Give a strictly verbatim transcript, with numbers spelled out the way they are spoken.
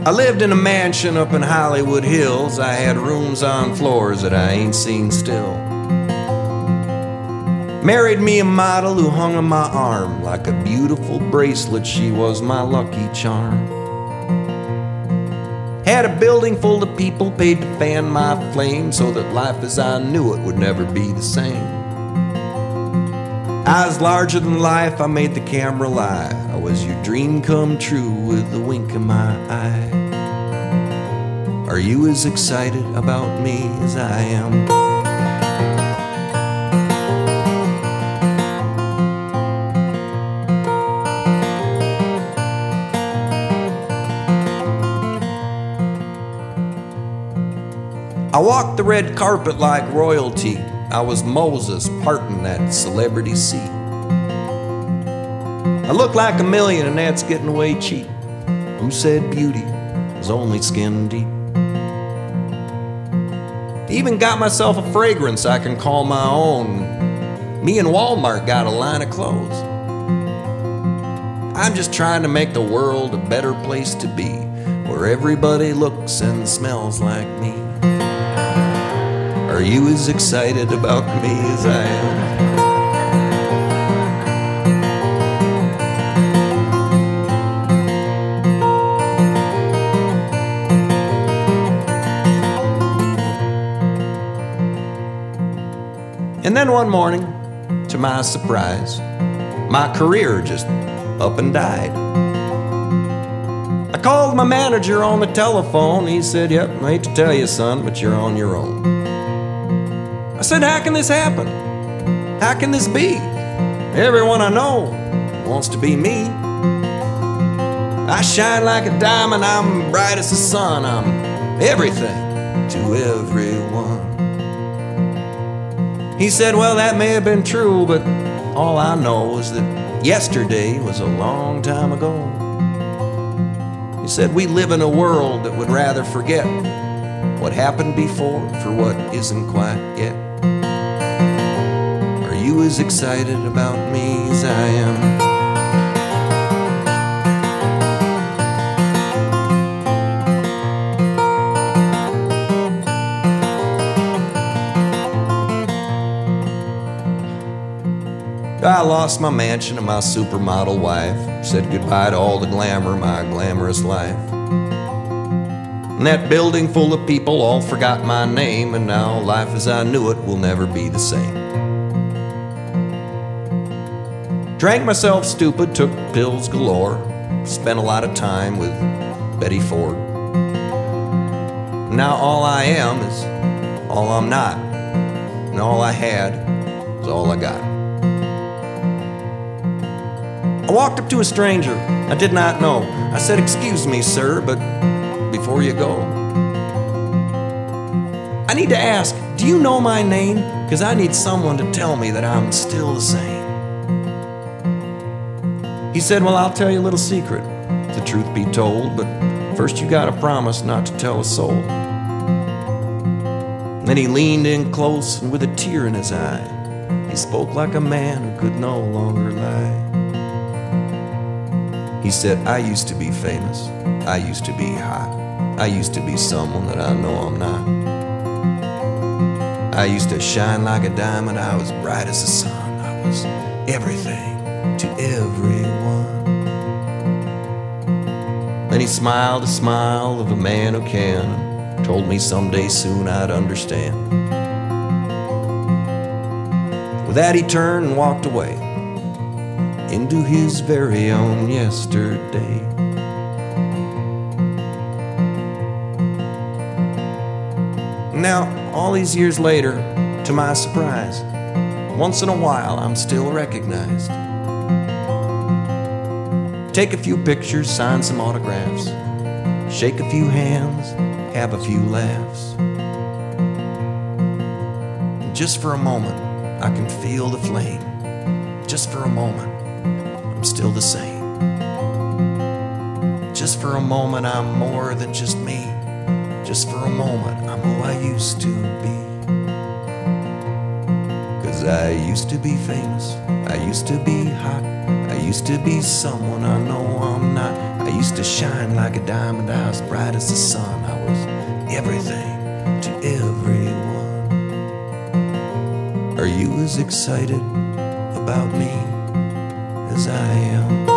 I lived in a mansion up in Hollywood Hills. I had rooms on floors that I ain't seen still. Married me a model who hung on my arm like a beautiful bracelet. She was my lucky charm. Had a building full of people paid to fan my flame so that life as I knew it would never be the same. I was larger than life, I made the camera lie. I was your dream come true with a wink in my eye. Are you as excited about me as I am? I walked the red carpet like royalty. I was Moses parting that celebrity sea. I look like a million and that's getting away cheap. Who said beauty was only skin deep? Even got myself a fragrance I can call my own. Me and Walmart got a line of clothes. I'm just trying to make the world a better place to be, where everybody looks and smells like me. Are you as excited about me as I am? And then one morning, to my surprise, my career just up and died. I called my manager on the telephone. He said, "Yep, I hate to tell you, son, but you're on your own." I said, "How can this happen? How can this be? Everyone I know wants to be me. I shine like a diamond, I'm bright as the sun, I'm everything to everyone." He said, "Well, that may have been true, but all I know is that yesterday was a long time ago." He said, "We live in a world that would rather forget what happened before for what isn't quite yet." Are you as excited about me as I am? I lost my mansion and my supermodel wife. Said goodbye to all the glamour, my glamorous life. And that building full of people all forgot my name, and now life as I knew it will never be the same. Drank myself stupid, took pills galore, spent a lot of time with Betty Ford. Now all I am is all I'm not, and all I had is all I got. I walked up to a stranger I did not know. I said, "Excuse me, sir, but before you go, I need to ask, do you know my name? Because I need someone to tell me that I'm still the same." He said, "Well, I'll tell you a little secret, the truth be told, but first you gotta promise not to tell a soul." Then he leaned in close, and with a tear in his eye, he spoke like a man who could no longer lie. He said, "I used to be famous, I used to be hot, I used to be someone that I know I'm not. I used to shine like a diamond, I was bright as the sun, I was everything to everyone." Then he smiled a smile of a man who can, and told me someday soon I'd understand. With that he turned and walked away into his very own yesterday. Now, all these years later, to my surprise, once in a while I'm still recognized. Take a few pictures, sign some autographs, shake a few hands, have a few laughs. And just for a moment, I can feel the flame. Just for a moment, I'm still the same. Just for a moment, I'm more than just me. Just for a moment, I'm who I used to be. 'Cause I used to be famous, I used to be hot, I used to be someone I know I'm not. I used to shine like a diamond. I was bright as the sun. I was everything to everyone. Are you as excited about me as I am?